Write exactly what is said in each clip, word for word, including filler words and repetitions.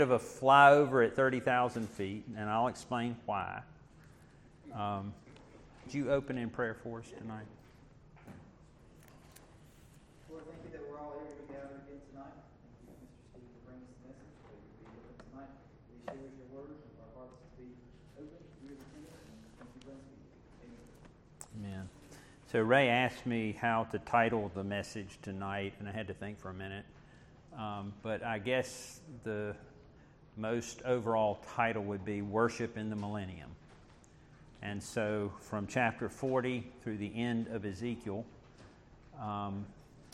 of a flyover at thirty thousand feet, and I'll explain why. Um, would you open in prayer for us tonight? Lord, thank you that we're all able to gather again tonight. Thank you, Mister Steve, for bringing us the message. That we be with us tonight. Please share us your word, and our hearts to be open, ears attentive, and thank you, bless you. Amen. Amen. So Ray asked me how to title the message tonight, and I had to think for a minute. Um, but I guess the most overall title would be Worship in the Millennium. And so from chapter forty through the end of Ezekiel, um,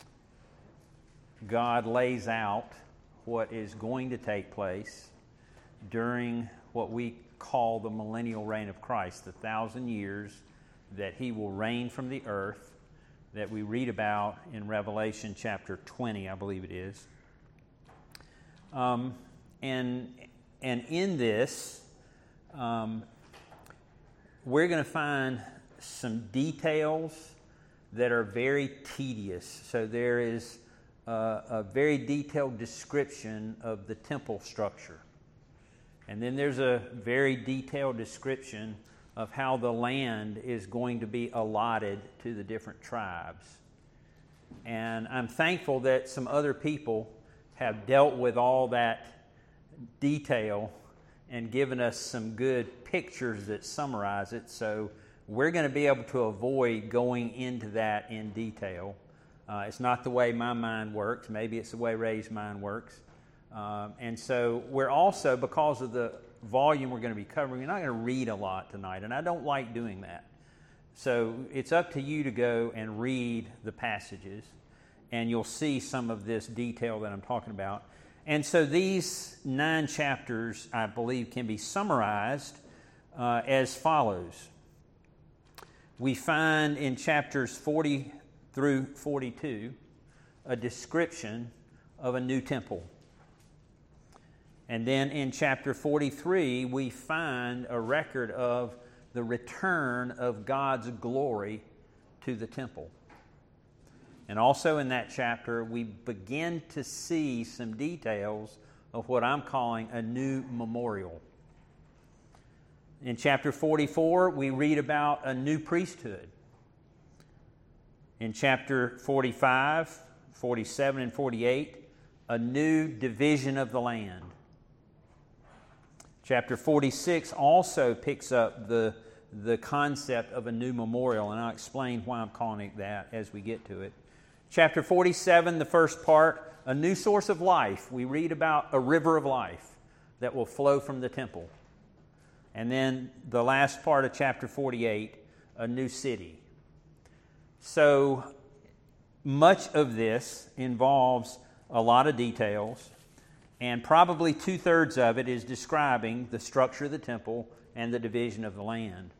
God lays out what is going to take place during what we call the millennial reign of Christ, the thousand years that he will reign from the earth, that we read about in Revelation chapter twenty, I believe it is. Um, and and in this, um, we're going to find some details that are very tedious. So there is a, a very detailed description of the temple structure. And then there's a very detailed description of how the land is going to be allotted to the different tribes. And I'm thankful that some other people have dealt with all that detail and given us some good pictures that summarize it. So we're going to be able to avoid going into that in detail. Uh, it's not the way my mind works. Maybe it's the way Ray's mind works. Um, and so we're also, because of the volume we're going to be covering, we're not going to read a lot tonight, and I don't like doing that. So it's up to you to go and read the passages, and you'll see some of this detail that I'm talking about. And so these nine chapters, I believe, can be summarized uh, as follows. We find in chapters forty through forty-two a description of a new temple. And then in chapter forty-three, we find a record of the return of God's glory to the temple. And also in that chapter, we begin to see some details of what I'm calling a new memorial. In chapter forty-four, we read about a new priesthood. In chapter forty-five, forty-seven, and forty-eight, a new division of the land. Chapter forty-six also picks up the, the concept of a new memorial, and I'll explain why I'm calling it that as we get to it. Chapter forty-seven, the first part, a new source of life. We read about a river of life that will flow from the temple. And then the last part of chapter forty-eight, a new city. So much of this involves a lot of details, and probably two-thirds of it is describing the structure of the temple and the division of the land.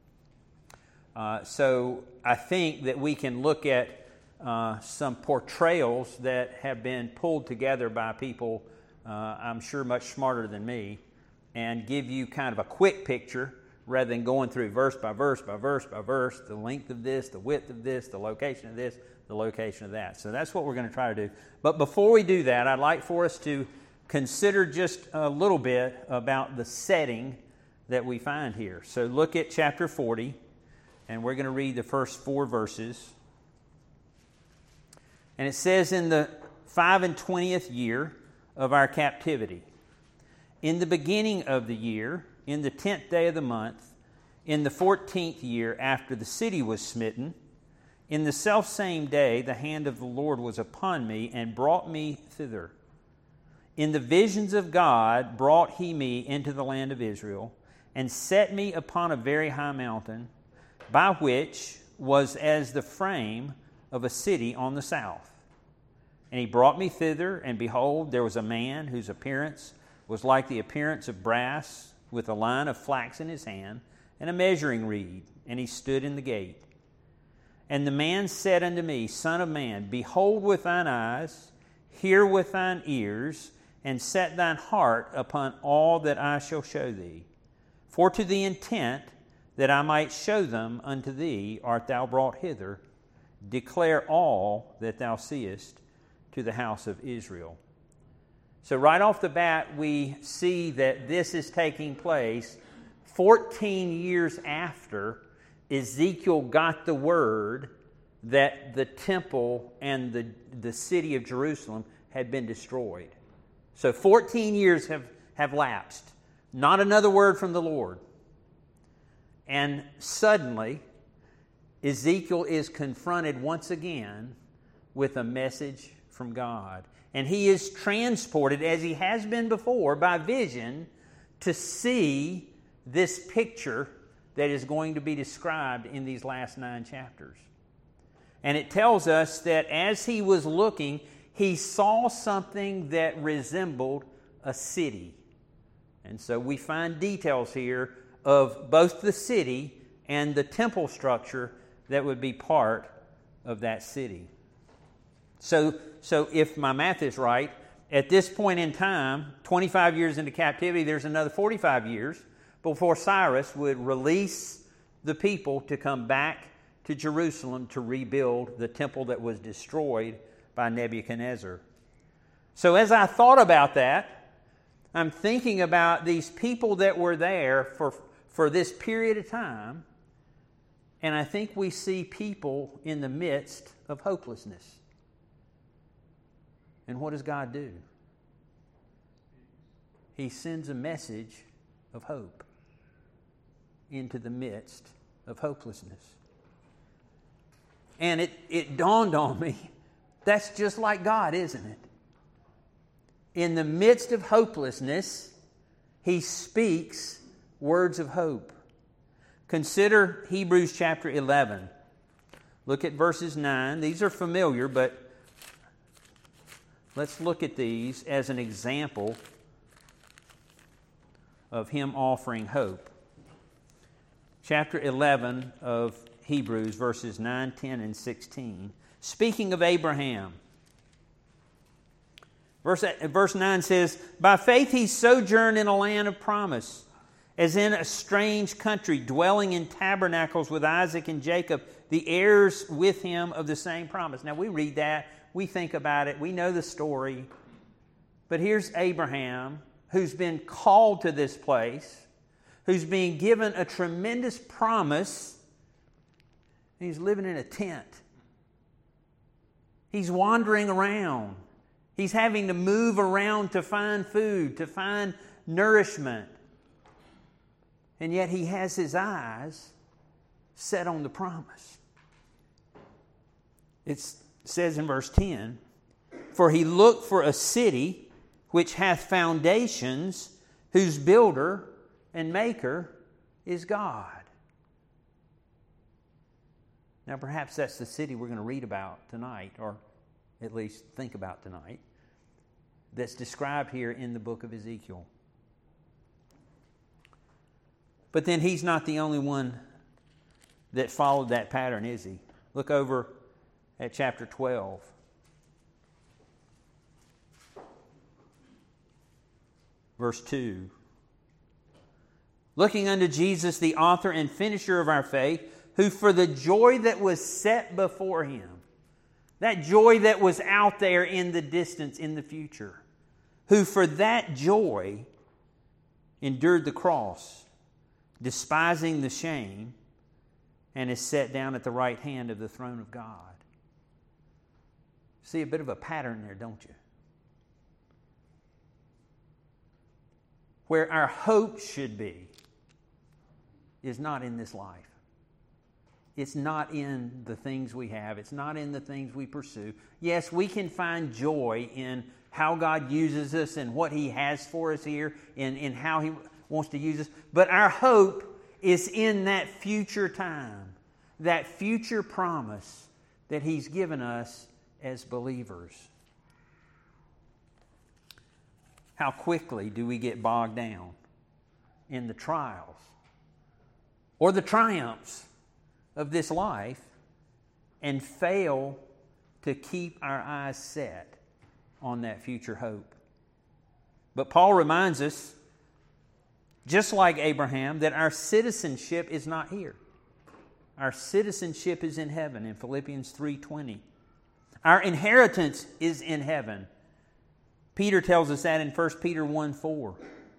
Uh, so I think that we can look at uh, some portrayals that have been pulled together by people, uh, I'm sure much smarter than me, and give you kind of a quick picture rather than going through verse by verse by verse by verse, the length of this, the width of this, the location of this, the location of that. So that's what we're going to try to do. But before we do that, I'd like for us to consider just a little bit about the setting that we find here. So look at chapter forty, and we're going to read the first four verses. And it says, in the five and twentieth year of our captivity, in the beginning of the year, in the tenth day of the month, in the fourteenth year after the city was smitten, in the selfsame day the hand of the Lord was upon me and brought me thither. In the visions of God brought he me into the land of Israel, and set me upon a very high mountain, by which was as the frame of a city on the south. And he brought me thither, and behold, there was a man whose appearance was like the appearance of brass, with a line of flax in his hand, and a measuring reed, and he stood in the gate. And the man said unto me, Son of man, behold with thine eyes, hear with thine ears, and set thine heart upon all that I shall show thee. For to the intent that I might show them unto thee art thou brought hither. Declare all that thou seest to the house of Israel. So right off the bat, we see that this is taking place fourteen years after Ezekiel got the word that the temple and the, the city of Jerusalem had been destroyed. So fourteen years have, have lapsed. Not another word from the Lord. And suddenly, Ezekiel is confronted once again with a message from God. And he is transported, as he has been before, by vision to see this picture that is going to be described in these last nine chapters. And it tells us that as he was looking, he saw something that resembled a city. And so we find details here of both the city and the temple structure that would be part of that city. So, so if my math is right, at this point in time, twenty-five years into captivity, there's another forty-five years before Cyrus would release the people to come back to Jerusalem to rebuild the temple that was destroyed by Nebuchadnezzar. So as I thought about that, I'm thinking about these people that were there for, for this period of time, and I think we see people in the midst of hopelessness. And what does God do? He sends a message of hope into the midst of hopelessness. And it, it dawned on me, that's just like God, isn't it? In the midst of hopelessness, He speaks words of hope. Consider Hebrews chapter eleven. Look at verses nine. These are familiar, but let's look at these as an example of Him offering hope. Chapter eleven of Hebrews, verses nine, ten, and sixteen. Speaking of Abraham, verse, verse nine says, "By faith he sojourned in a land of promise, as in a strange country, dwelling in tabernacles with Isaac and Jacob, the heirs with him of the same promise." Now we read that, we think about it, we know the story. But here's Abraham, who's been called to this place, who's being given a tremendous promise. He's living in a tent. He's wandering around. He's having to move around to find food, to find nourishment. And yet he has his eyes set on the promise. It says in verse ten, "For he looked for a city which hath foundations, whose builder and maker is God." Now perhaps that's the city we're going to read about tonight, or at least think about tonight, that's described here in the book of Ezekiel. But then he's not the only one that followed that pattern, is he? Look over at chapter twelve. Verse two. "Looking unto Jesus, the author and finisher of our faith, who for the joy that was set before him," that joy that was out there in the distance, in the future, "who for that joy endured the cross, despising the shame, and is set down at the right hand of the throne of God." See a bit of a pattern there, don't you? Where our hope should be is not in this life. It's not in the things we have. It's not in the things we pursue. Yes, we can find joy in how God uses us and what He has for us here, in, in how He wants to use us. But our hope is in that future time, that future promise that He's given us as believers. How quickly do we get bogged down in the trials or the triumphs of this life and fail to keep our eyes set on that future hope? But Paul reminds us, just like Abraham, that our citizenship is not here. Our citizenship is in heaven in Philippians three twenty. Our inheritance is in heaven. Peter tells us that in First Peter one four.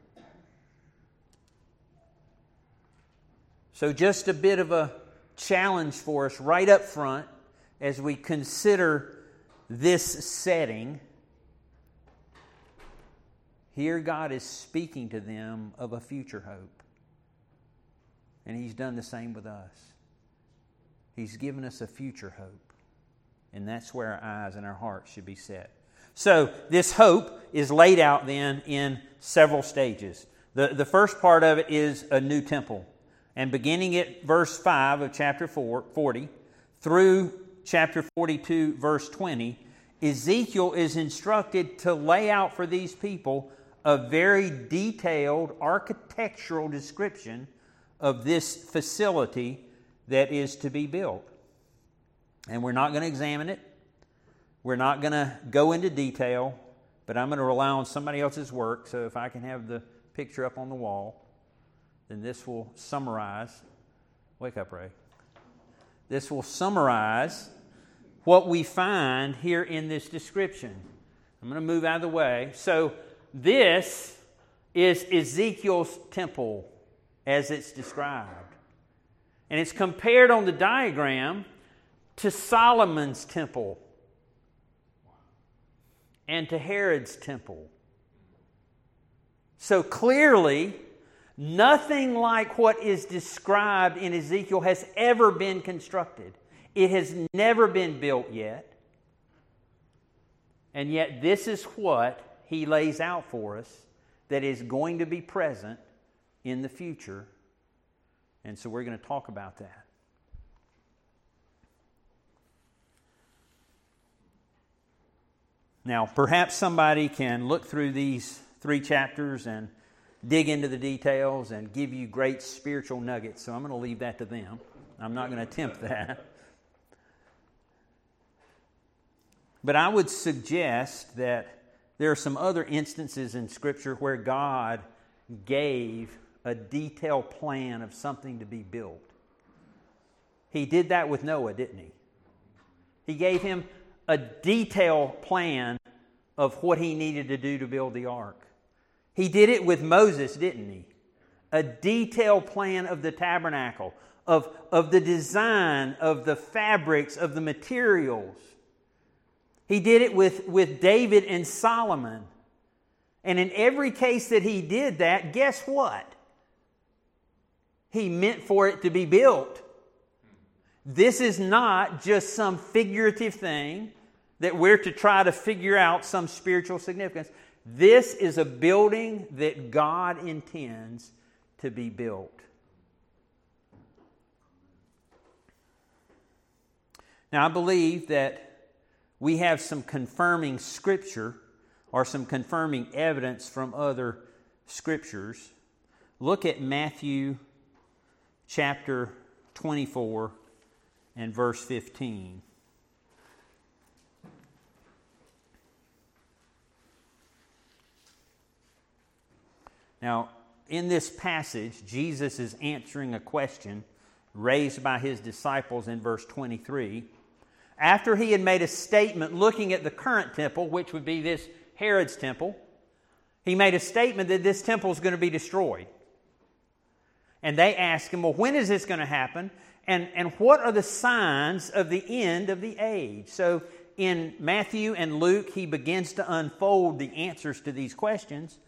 So just a bit of a challenge for us right up front as we consider this setting. Here God is speaking to them of a future hope. And He's done the same with us. He's given us a future hope. And that's where our eyes and our hearts should be set. So this hope is laid out then in several stages. The, the first part of it is a new temple. And beginning at verse five of chapter four, forty through chapter forty-two, verse twenty, Ezekiel is instructed to lay out for these people a very detailed architectural description of this facility that is to be built. And we're not going to examine it. We're not going to go into detail, but I'm going to rely on somebody else's work. So if I can have the picture up on the wall, then this will summarize. Wake up, Ray. This will summarize what we find here in this description. I'm going to move out of the way. So this is Ezekiel's temple as it's described. And it's compared on the diagram to Solomon's temple and to Herod's temple. So clearly, nothing like what is described in Ezekiel has ever been constructed. It has never been built yet. And yet this is what he lays out for us that is going to be present in the future. And so we're going to talk about that. Now, perhaps somebody can look through these three chapters and dig into the details and give you great spiritual nuggets. So I'm going to leave that to them. I'm not going to attempt that. But I would suggest that there are some other instances in Scripture where God gave a detailed plan of something to be built. He did that with Noah, didn't he? He gave him a detailed plan of what he needed to do to build the ark. He did it with Moses, didn't he? A detailed plan of the tabernacle, of, of the design, of the fabrics, of the materials. He did it with, with David and Solomon. And in every case that he did that, guess what? He meant for it to be built. This is not just some figurative thing that we're to try to figure out some spiritual significance. This is a building that God intends to be built. Now, I believe that we have some confirming scripture or some confirming evidence from other scriptures. Look at Matthew chapter twenty-four and verse fifteen. Now, in this passage, Jesus is answering a question raised by his disciples in verse twenty-three. After he had made a statement looking at the current temple, which would be this Herod's temple, he made a statement that this temple is going to be destroyed. And they asked him, well, when is this going to happen? And, and what are the signs of the end of the age? So in Matthew and Luke, he begins to unfold the answers to these questions.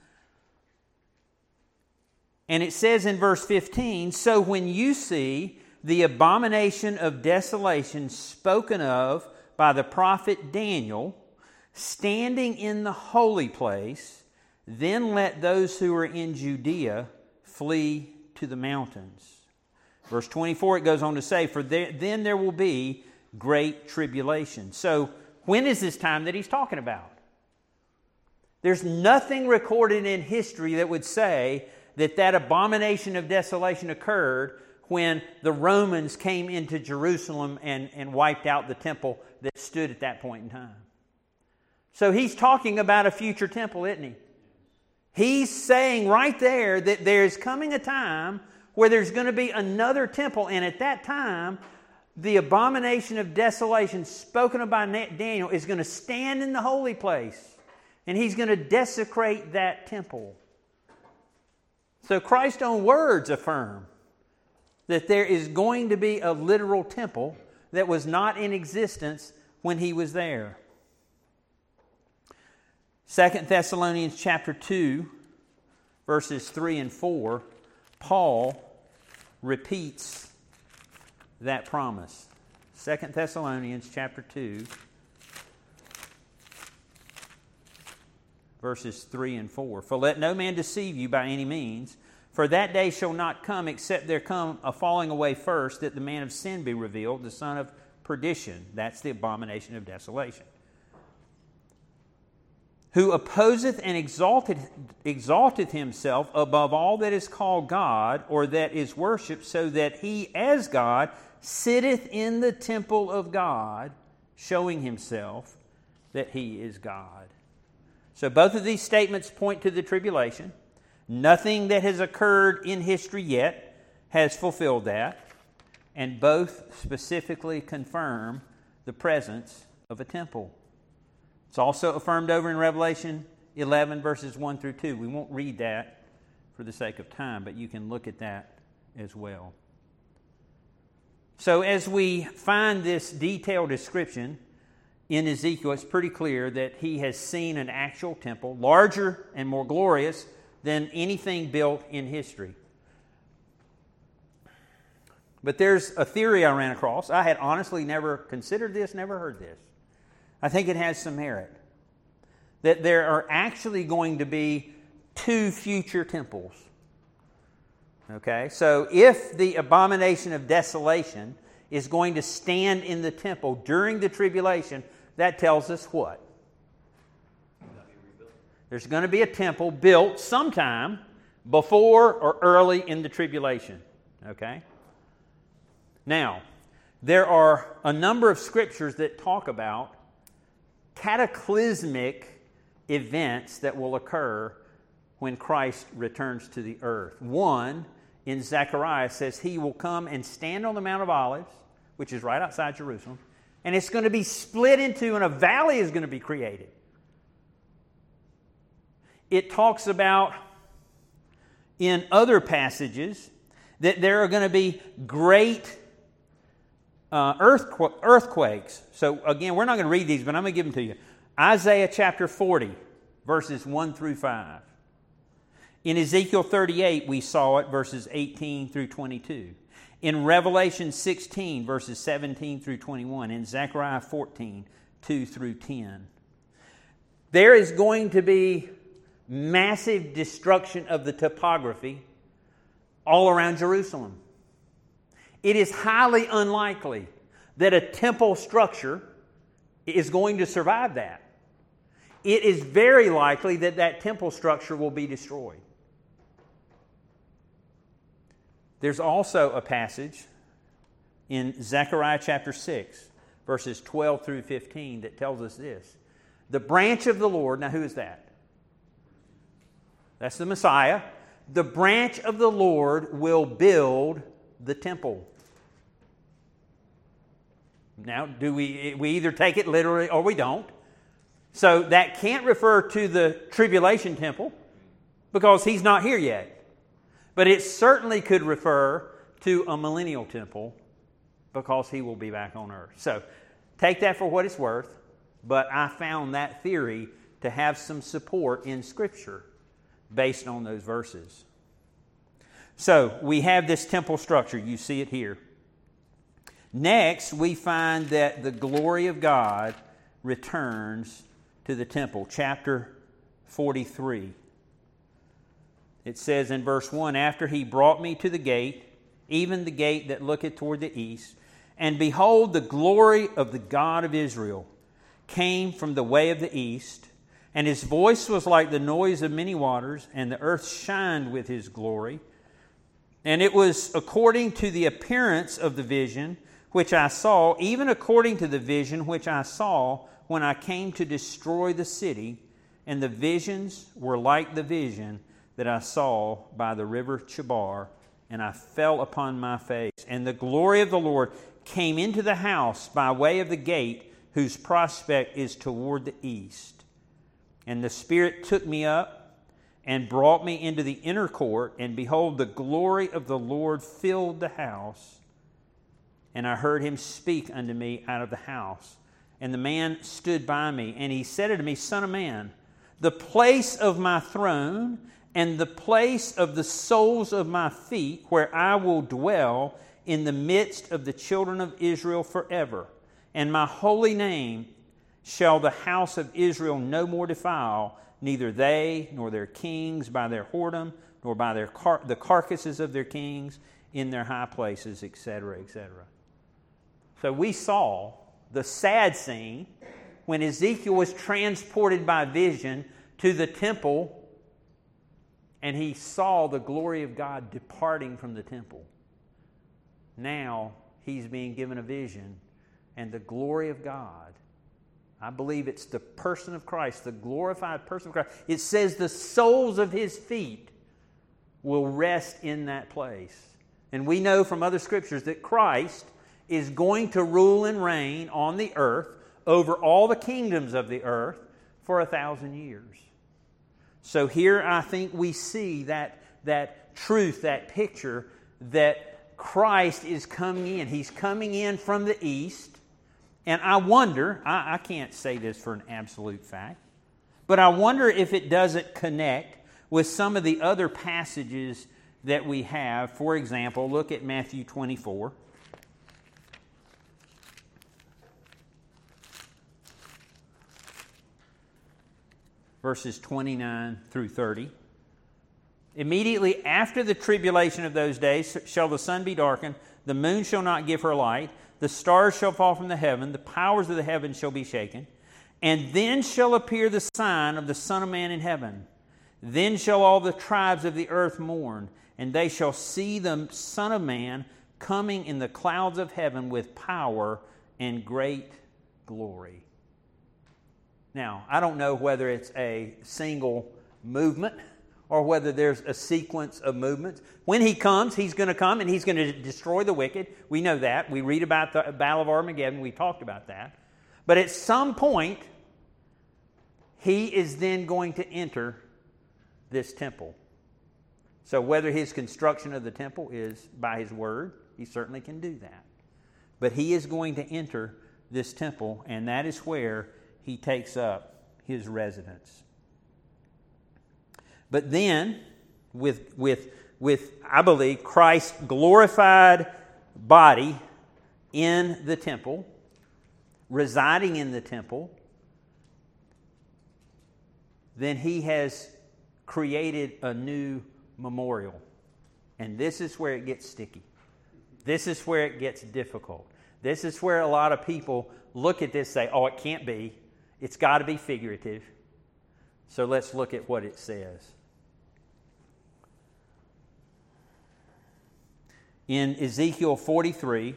And it says in verse fifteen, so when you see the abomination of desolation spoken of by the prophet Daniel standing in the holy place, then let those who are in Judea flee to the mountains. Verse twenty-four, it goes on to say, for there, then there will be great tribulation. So when is this time that he's talking about? There's nothing recorded in history that would say that that abomination of desolation occurred when the Romans came into Jerusalem and, and wiped out the temple that stood at that point in time. So he's talking about a future temple, isn't he? He's saying right there that there's coming a time where there's going to be another temple, and at that time, the abomination of desolation spoken of by Daniel is going to stand in the holy place. and He's going to desecrate that temple. So Christ's own words affirm that there is going to be a literal temple that was not in existence when He was there. Second Thessalonians chapter two, verses three and four, Paul repeats that promise. Second Thessalonians chapter two, verses three and four. For let no man deceive you by any means, for that day shall not come except there come a falling away first, that the man of sin be revealed, the son of perdition. That's the abomination of desolation. Who opposeth and exalteth, exalteth himself above all that is called God, or that is worshipped, so that he as God sitteth in the temple of God, showing himself that he is God. So both of these statements point to the tribulation. Nothing that has occurred in history yet has fulfilled that. And both specifically confirm the presence of a temple. It's also affirmed over in Revelation eleven, verses one through two. We won't read that for the sake of time, but you can look at that as well. So as we find this detailed description in Ezekiel, it's pretty clear that he has seen an actual temple, larger and more glorious than anything built in history. But there's a theory I ran across. I had honestly never considered this, never heard this. I think it has some merit. That there are actually going to be two future temples. Okay, so if the abomination of desolation is going to stand in the temple during the tribulation, that tells us what? There's going to be a temple built sometime before or early in the tribulation. Okay? Now, there are a number of scriptures that talk about cataclysmic events that will occur when Christ returns to the earth. One, in Zechariah, says he will come and stand on the Mount of Olives, which is right outside Jerusalem, and it's going to be split into, and a valley is going to be created. It talks about, in other passages, that there are going to be great uh, earthqu- earthquakes. So again, we're not going to read these, but I'm going to give them to you. Isaiah chapter forty, verses one through five. In Ezekiel thirty-eight, we saw it, verses eighteen through twenty-two. In Revelation sixteen, verses seventeen through twenty-one. In Zechariah fourteen, two through ten. There is going to be massive destruction of the topography all around Jerusalem. It is highly unlikely that a temple structure is going to survive that. It is very likely that that temple structure will be destroyed. There's also a passage in Zechariah chapter six, verses twelve through fifteen, that tells us this. The branch of the Lord, now who is that? That's the Messiah. The branch of the Lord will build the temple. Now, do we we either take it literally or we don't. So that can't refer to the tribulation temple because he's not here yet. But it certainly could refer to a millennial temple because he will be back on earth. So take that for what it's worth, but I found that theory to have some support in Scripture based on those verses. So we have this temple structure. You see it here. Next, we find that the glory of God returns to the temple. Chapter forty-three. It says in verse one, after he brought me to the gate, even the gate that looketh toward the east, and behold, the glory of the God of Israel came from the way of the east, and his voice was like the noise of many waters, and the earth shined with his glory. And it was according to the appearance of the vision which I saw, even according to the vision which I saw when I came to destroy the city, and the visions were like the vision that I saw by the river Chebar, and I fell upon my face. And the glory of the Lord came into the house by way of the gate, whose prospect is toward the east. And the Spirit took me up and brought me into the inner court, and behold, the glory of the Lord filled the house. And I heard him speak unto me out of the house. And the man stood by me, and he said unto me, Son of man, the place of my throne and the place of the soles of my feet, where I will dwell in the midst of the children of Israel forever. And my holy name shall the house of Israel no more defile, neither they nor their kings by their whoredom, nor by their car- the carcasses of their kings in their high places, et cetera, et cetera. So we saw the sad scene when Ezekiel was transported by vision to the temple, and he saw the glory of God departing from the temple. Now he's being given a vision, and the glory of God, I believe it's the person of Christ, the glorified person of Christ. It says the soles of his feet will rest in that place. And we know from other scriptures that Christ is going to rule and reign on the earth over all the kingdoms of the earth for a thousand years. So here I think we see that, that truth, that picture that Christ is coming in. He's coming in from the east. And I wonder, I, I can't say this for an absolute fact, but I wonder if it doesn't connect with some of the other passages that we have. For example, look at Matthew twenty-four. Verses twenty-nine through thirty. Immediately after the tribulation of those days shall the sun be darkened, the moon shall not give her light, the stars shall fall from the heaven, the powers of the heavens shall be shaken. And then shall appear the sign of the Son of Man in heaven. Then shall all the tribes of the earth mourn, and they shall see the Son of Man coming in the clouds of heaven with power and great glory. Now, I don't know whether it's a single movement or whether there's a sequence of movements. When he comes, he's going to come and he's going to destroy the wicked. We know that. We read about the Battle of Armageddon. We talked about that. But at some point, he is then going to enter this temple. So whether his construction of the temple is by his word, he certainly can do that. But he is going to enter this temple, and that is where he takes up his residence. But then, with, with, with I believe, Christ's glorified body in the temple, residing in the temple, then he has created a new memorial. And this is where it gets sticky. This is where it gets difficult. This is where a lot of people look at this and say, oh, it can't be. It's got to be figurative. So let's look at what it says. In Ezekiel forty-three,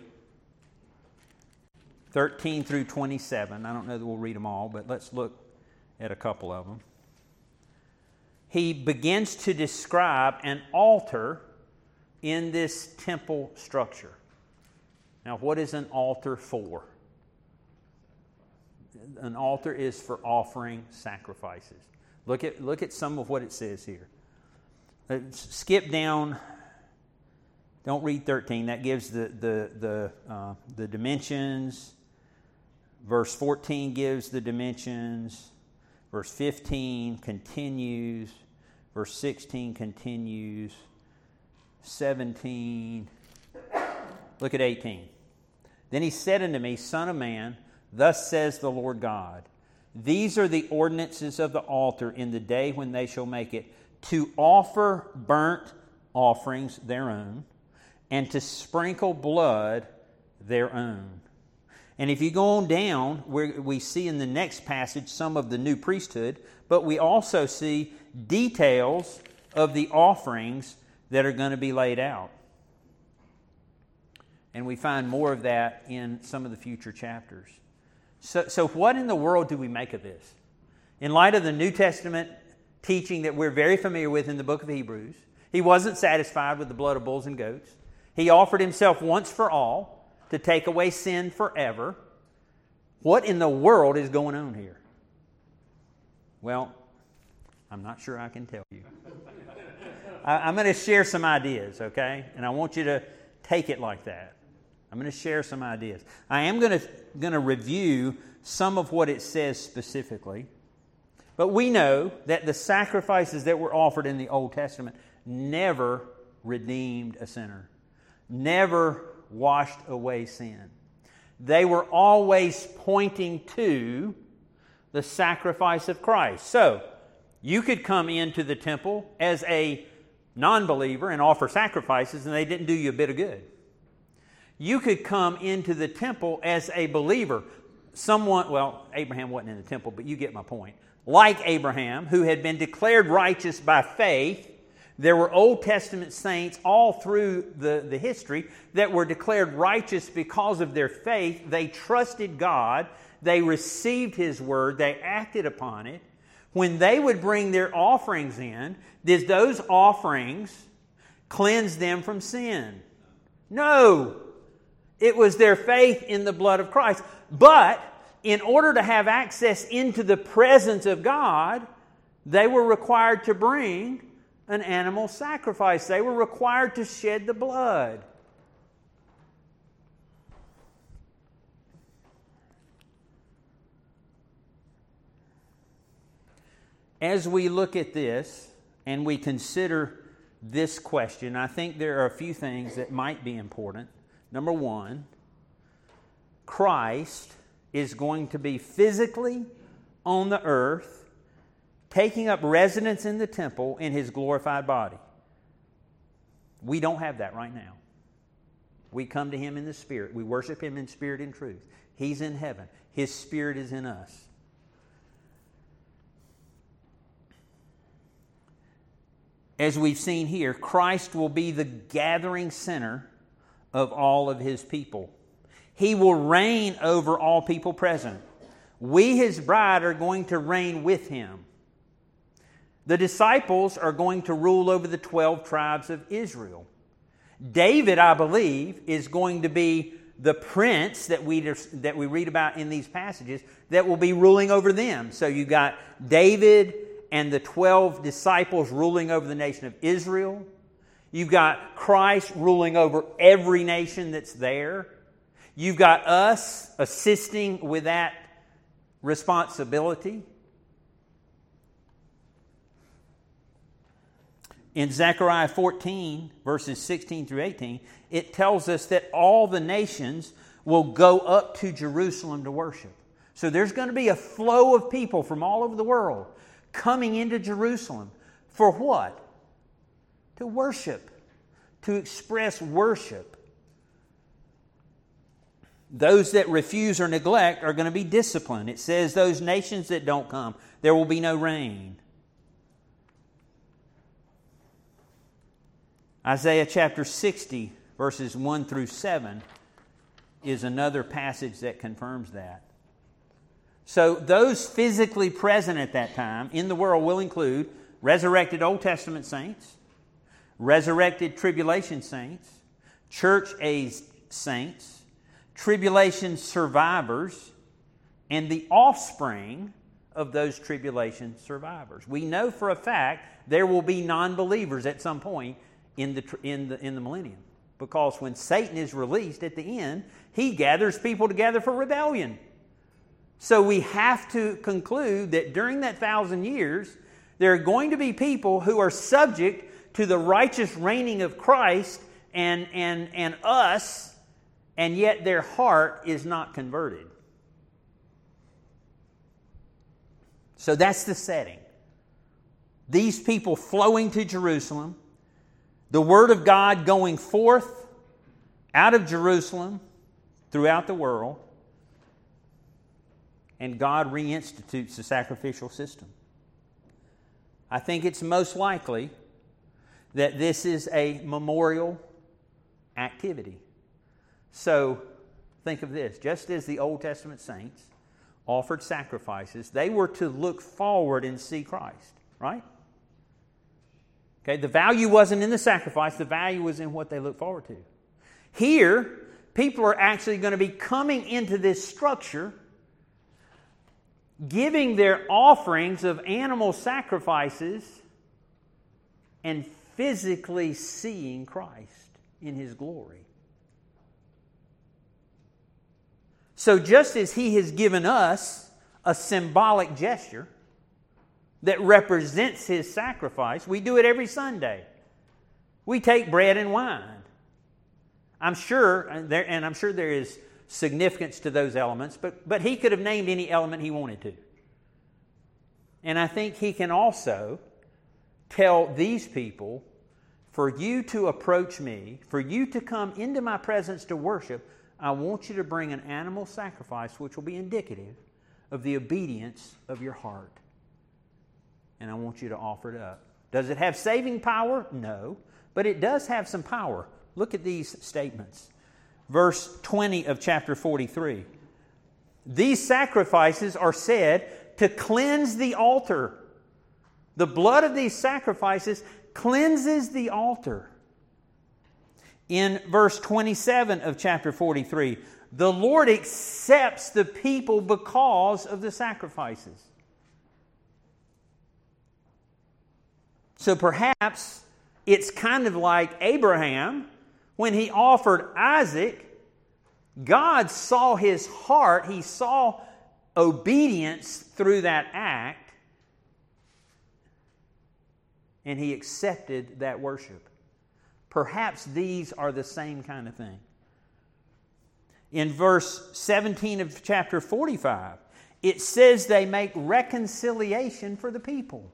thirteen through twenty-seven, I don't know that we'll read them all, but let's look at a couple of them. He begins to describe an altar in this temple structure. Now, what is an altar for? An altar is for offering sacrifices. Look at, look at some of what it says here. Let's skip down. Don't read thirteen. That gives the, the, the, uh, the dimensions. Verse fourteen gives the dimensions. Verse fifteen continues. Verse sixteen continues. seventeen. Look at eighteen. Then he said unto me, Son of man, thus says the Lord God, these are the ordinances of the altar in the day when they shall make it, to offer burnt offerings their own, and to sprinkle blood their own. And if you go on down, where we see in the next passage some of the new priesthood, but we also see details of the offerings that are going to be laid out. And we find more of that in some of the future chapters. So, so what in the world do we make of this? In light of the New Testament teaching that we're very familiar with in the book of Hebrews, he wasn't satisfied with the blood of bulls and goats. He offered himself once for all to take away sin forever. What in the world is going on here? Well, I'm not sure I can tell you. I, I'm going to share some ideas, okay? And I want you to take it like that. I'm going to share some ideas. I am going to, going to review some of what it says specifically. But we know that the sacrifices that were offered in the Old Testament never redeemed a sinner, never washed away sin. They were always pointing to the sacrifice of Christ. So, you could come into the temple as a non-believer and offer sacrifices, and they didn't do you a bit of good. You could come into the temple as a believer. Someone, well, Abraham wasn't in the temple, but you get my point. Like Abraham, who had been declared righteous by faith, there were Old Testament saints all through the, the history that were declared righteous because of their faith. They trusted God. They received His word. They acted upon it. When they would bring their offerings in, did those offerings cleanse them from sin? No. It was their faith in the blood of Christ. But in order to have access into the presence of God, they were required to bring an animal sacrifice. They were required to shed the blood. As we look at this and we consider this question, I think there are a few things that might be important. Number one, Christ is going to be physically on the earth, taking up residence in the temple in His glorified body. We don't have that right now. We come to Him in the Spirit. We worship Him in spirit and truth. He's in heaven. His Spirit is in us. As we've seen here, Christ will be the gathering center of all of His people. He will reign over all people present. We, His bride, are going to reign with Him. The disciples are going to rule over the twelve tribes of Israel. David, I believe, is going to be the prince that we, that we read about in these passages that will be ruling over them. So you got David and the twelve disciples ruling over the nation of Israel. You've got Christ ruling over every nation that's there. You've got us assisting with that responsibility. In Zechariah fourteen, verses sixteen through eighteen, it tells us that all the nations will go up to Jerusalem to worship. So there's going to be a flow of people from all over the world coming into Jerusalem. For what? To worship. To express worship. Those that refuse or neglect are going to be disciplined. It says those nations that don't come, there will be no rain. Isaiah chapter sixty, verses one through seven, is another passage that confirms that. So those physically present at that time in the world will include resurrected Old Testament saints, resurrected tribulation saints, church-aged saints, tribulation survivors, and the offspring of those tribulation survivors. We know for a fact there will be non-believers at some point in the in the in the millennium, because when Satan is released at the end, he gathers people together for rebellion. So we have to conclude that during that thousand years, there are going to be people who are subject to the righteous reigning of Christ and and and us, and yet their heart is not converted. So that's the setting. These people flowing to Jerusalem, the Word of God going forth out of Jerusalem throughout the world, and God reinstitutes the sacrificial system. I think it's most likely that this is a memorial activity. So think of this. Just as the Old Testament saints offered sacrifices, they were to look forward and see Christ, right? Okay, the value wasn't in the sacrifice, the value was in what they looked forward to. Here, people are actually going to be coming into this structure giving their offerings of animal sacrifices and physically seeing Christ in His glory. So just as He has given us a symbolic gesture that represents His sacrifice, we do it every Sunday. We take bread and wine. I'm sure, and I'm sure there is significance to those elements, but, but He could have named any element He wanted to. And I think He can also tell these people, for you to approach me, for you to come into my presence to worship, I want you to bring an animal sacrifice which will be indicative of the obedience of your heart. And I want you to offer it up. Does it have saving power? No. But it does have some power. Look at these statements. Verse twenty of chapter forty-three. These sacrifices are said to cleanse the altar. The blood of these sacrifices cleanses the altar. In verse twenty-seven of chapter forty-three, the Lord accepts the people because of the sacrifices. So perhaps it's kind of like Abraham when he offered Isaac. God saw his heart. He saw obedience through that act. And He accepted that worship. Perhaps these are the same kind of thing. In verse seventeen of chapter forty-five, it says they make reconciliation for the people.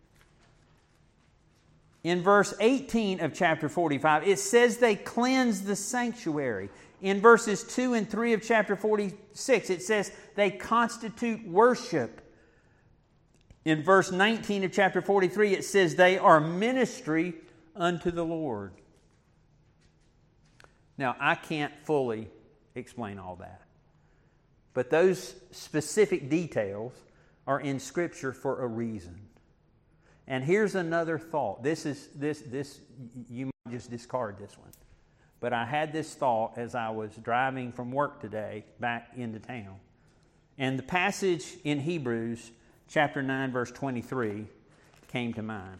In verse eighteen of chapter forty-five, it says they cleanse the sanctuary. In verses two and three of chapter forty-six, it says they constitute worship. In verse nineteen of chapter forty-three, it says they are ministry unto the Lord. Now, I can't fully explain all that. But those specific details are in Scripture for a reason. And here's another thought. This is this this you might just discard this one. But I had this thought as I was driving from work today back into town. And the passage in Hebrews chapter nine, verse twenty-three came to mind.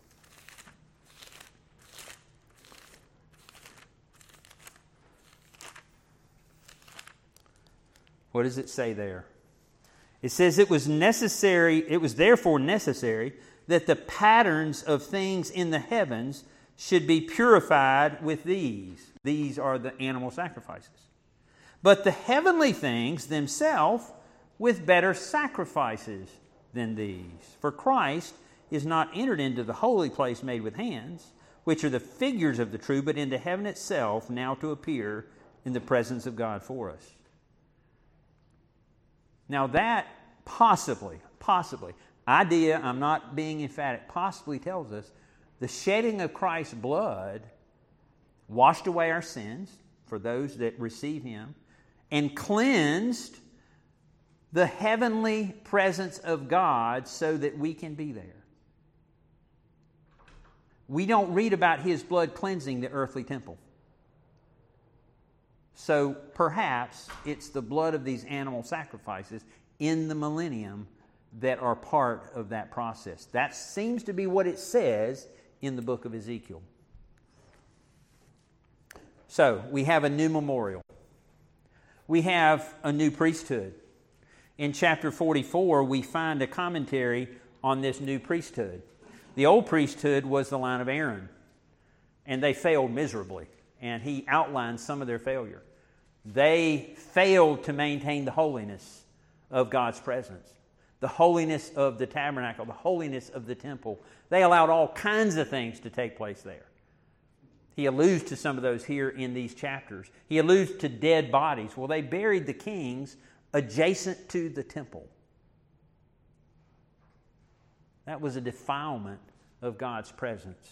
What does it say there? It says it was necessary, it was therefore necessary that the patterns of things in the heavens should be purified with these. These are the animal sacrifices. But the heavenly things themselves with better sacrifices than these. For Christ is not entered into the holy place made with hands, which are the figures of the true, but into heaven itself, now to appear in the presence of God for us. Now that possibly, possibly, idea, I'm not being emphatic, possibly tells us the shedding of Christ's blood washed away our sins for those that receive Him and cleansed the heavenly presence of God so that we can be there. We don't read about His blood cleansing the earthly temple. So perhaps it's the blood of these animal sacrifices in the millennium that are part of that process. That seems to be what it says in the book of Ezekiel. So we have a new memorial. We have a new priesthood. In chapter forty-four, we find a commentary on this new priesthood. The old priesthood was the line of Aaron, and they failed miserably. And he outlines some of their failure. They failed to maintain the holiness of God's presence, the holiness of the tabernacle, the holiness of the temple. They allowed all kinds of things to take place there. He alludes to some of those here in these chapters. He alludes to dead bodies. Well, they buried the kings adjacent to the temple. That was a defilement of God's presence.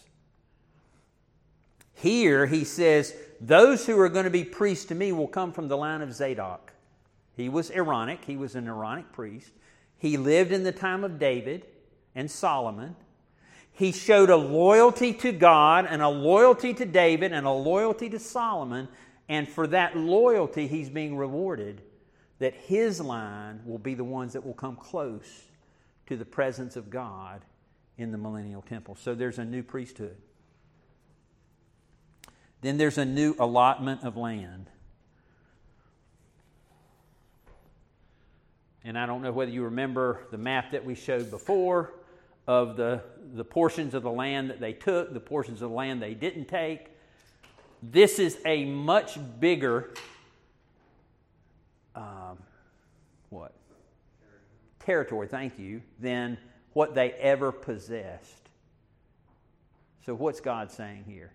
Here he says, those who are going to be priests to me will come from the line of Zadok. He was Aaronic. He was an Aaronic priest. He lived in the time of David and Solomon. He showed a loyalty to God and a loyalty to David and a loyalty to Solomon. And for that loyalty, he's being rewarded that his line will be the ones that will come close to the presence of God in the millennial temple. So there's a new priesthood. Then there's a new allotment of land. And I don't know whether you remember the map that we showed before of the, the portions of the land that they took, the portions of the land they didn't take. This is a much bigger, um, what? Territory, thank you, than what they ever possessed. So what's God saying here?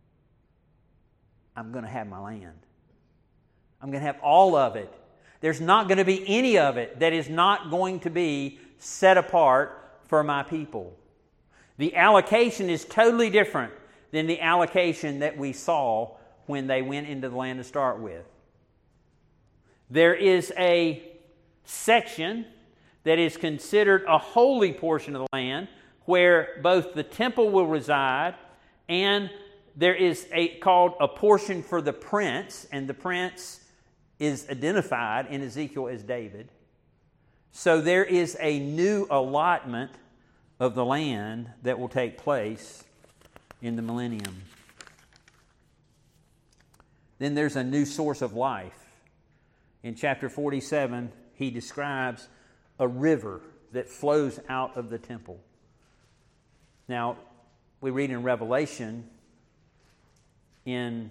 I'm going to have my land. I'm going to have all of it. There's not going to be any of it that is not going to be set apart for my people. The allocation is totally different than the allocation that we saw when they went into the land to start with. There is a section that is considered a holy portion of the land where both the temple will reside, and there is a called a portion for the prince, and the prince is identified in Ezekiel as David. So there is a new allotment of the land that will take place in the millennium. Then there's a new source of life. In chapter forty-seven, he describes a river that flows out of the temple. Now, we read in Revelation, in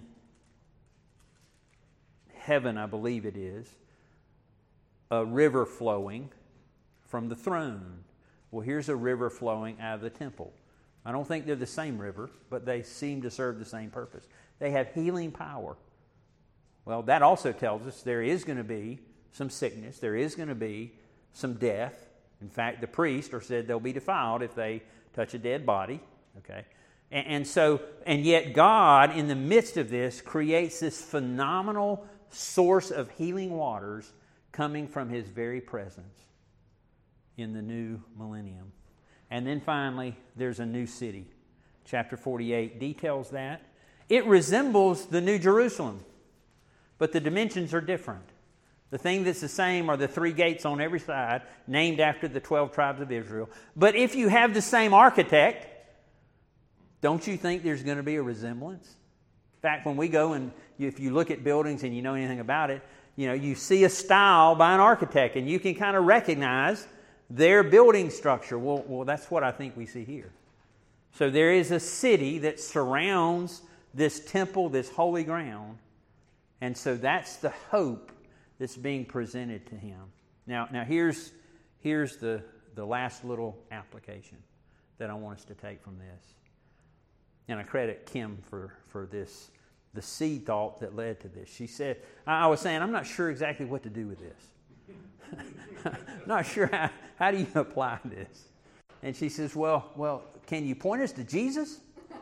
heaven, I believe it is, a river flowing from the throne. Well, here's a river flowing out of the temple. I don't think they're the same river, but they seem to serve the same purpose. They have healing power. Well, that also tells us there is going to be some sickness. There is going to be some death. In fact, the priests are said they'll be defiled if they touch a dead body. Okay, and, and so, and yet God, in the midst of this, creates this phenomenal source of healing waters coming from His very presence in the new millennium. And then finally, there's a new city. Chapter forty-eight details that. It resembles the New Jerusalem, but the dimensions are different. The thing that's the same are the three gates on every side, named after the twelve tribes of Israel. But if you have the same architect, don't you think there's going to be a resemblance? In fact, when we go and if you look at buildings and you know anything about it, you know, you see a style by an architect and you can kind of recognize their building structure. Well, well, that's what I think we see here. So there is a city that surrounds this temple, this holy ground. And so that's the hope that's being presented to him. Now, now here's, here's the, the last little application that I want us to take from this. And I credit Kim for, for this, the seed thought that led to this. She said, I, I was saying, I'm not sure exactly what to do with this. Not sure how, how do you apply this? And she says, well, well, can you point us to Jesus?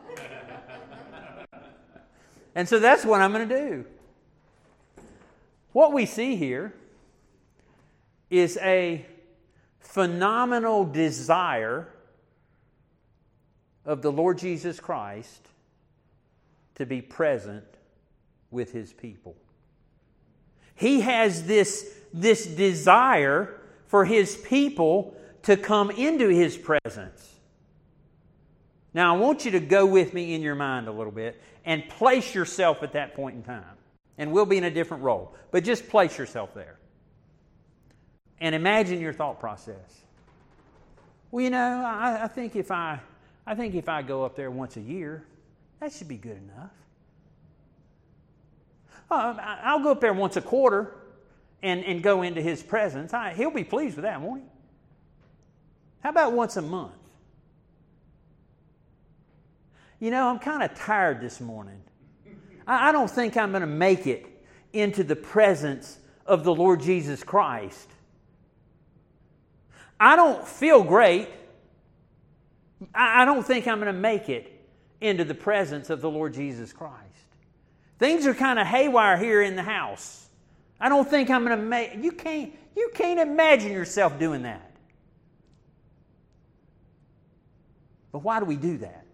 And so that's what I'm going to do. What we see here is a phenomenal desire of the Lord Jesus Christ to be present with His people. He has this, this desire for His people to come into His presence. Now, I want you to go with me in your mind a little bit and place yourself at that point in time. And we'll be in a different role. But just place yourself there. And imagine your thought process. Well, you know, I, I think if I I think if I go up there once a year, that should be good enough. Uh, I'll go up there once a quarter and, and go into His presence. I, he'll be pleased with that, won't He? How about once a month? You know, I'm kind of tired this morning. I, I don't think I'm going to make it into the presence of the Lord Jesus Christ. I don't feel great. I, I don't think I'm going to make it into the presence of the Lord Jesus Christ. Things are kind of haywire here in the house. I don't think I'm going to make... You can't, you can't imagine yourself doing that. But why do we do that?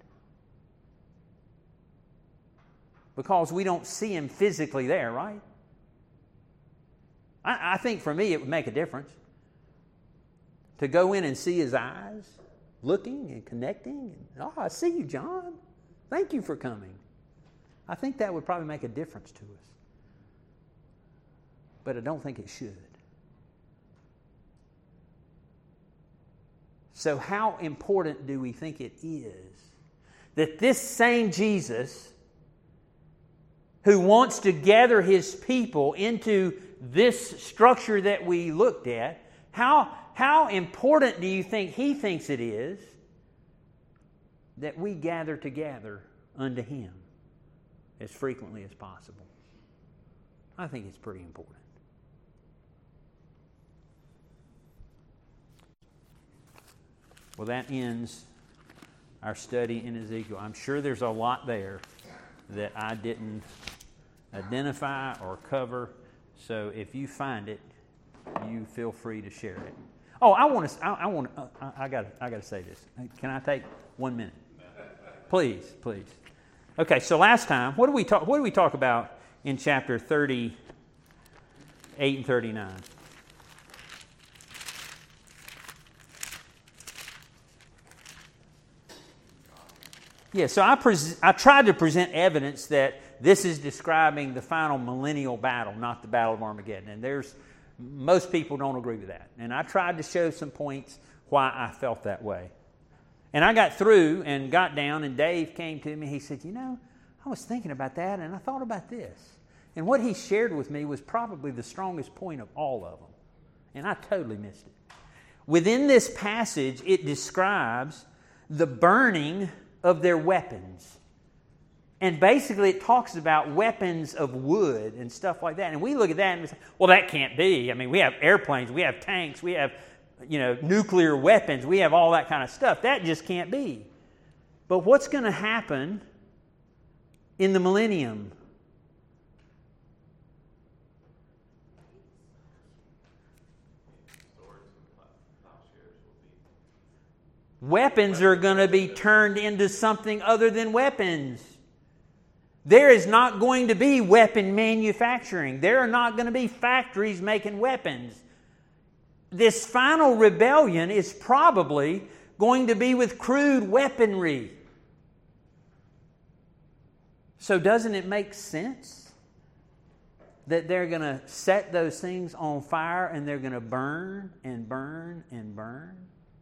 Because we don't see Him physically there, right? I, I think for me it would make a difference. To go in and see his eyes, looking and connecting. And, oh, I see you, John. Thank you for coming. I think that would probably make a difference to us. But I don't think it should. So how important do we think it is that this same Jesus, who wants to gather his people into this structure that we looked at, how, how important do you think he thinks it is that we gather together unto him as frequently as possible? I think it's pretty important. Well, that ends our study in Ezekiel. I'm sure there's a lot there that I didn't identify or cover. So if you find it, you feel free to share it. Oh, I want to. I, I want. To, I, I got. I got to say this. Can I take one minute? Please, please. Okay. So last time, what did we talk? What did we talk about in chapter thirty-eight and thirty-nine? Yeah, so I, pres- I tried to present evidence that this is describing the final millennial battle, not the Battle of Armageddon. And there's most people don't agree with that. And I tried to show some points why I felt that way. And I got through and got down, and Dave came to me. He said, you know, I was thinking about that, and I thought about this. And what he shared with me was probably the strongest point of all of them. And I totally missed it. Within this passage, it describes the burning of their weapons. And basically it talks about weapons of wood and stuff like that. And we look at that and we say, well, that can't be. I mean, we have airplanes, we have tanks, we have, you know, nuclear weapons, we have all that kind of stuff. That just can't be. But what's going to happen in the millennium? Weapons are going to be turned into something other than weapons. There is not going to be weapon manufacturing. There are not going to be factories making weapons. This final rebellion is probably going to be with crude weaponry. So doesn't it make sense that they're going to set those things on fire and they're going to burn and burn and burn?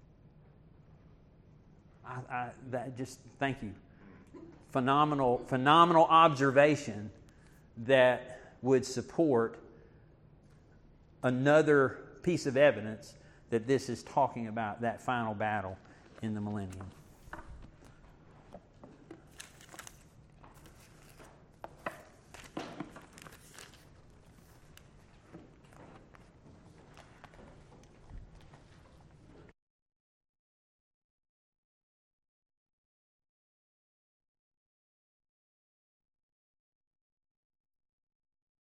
I, I, that just thank you. Phenomenal, phenomenal observation that would support another piece of evidence that this is talking about that final battle in the millennium.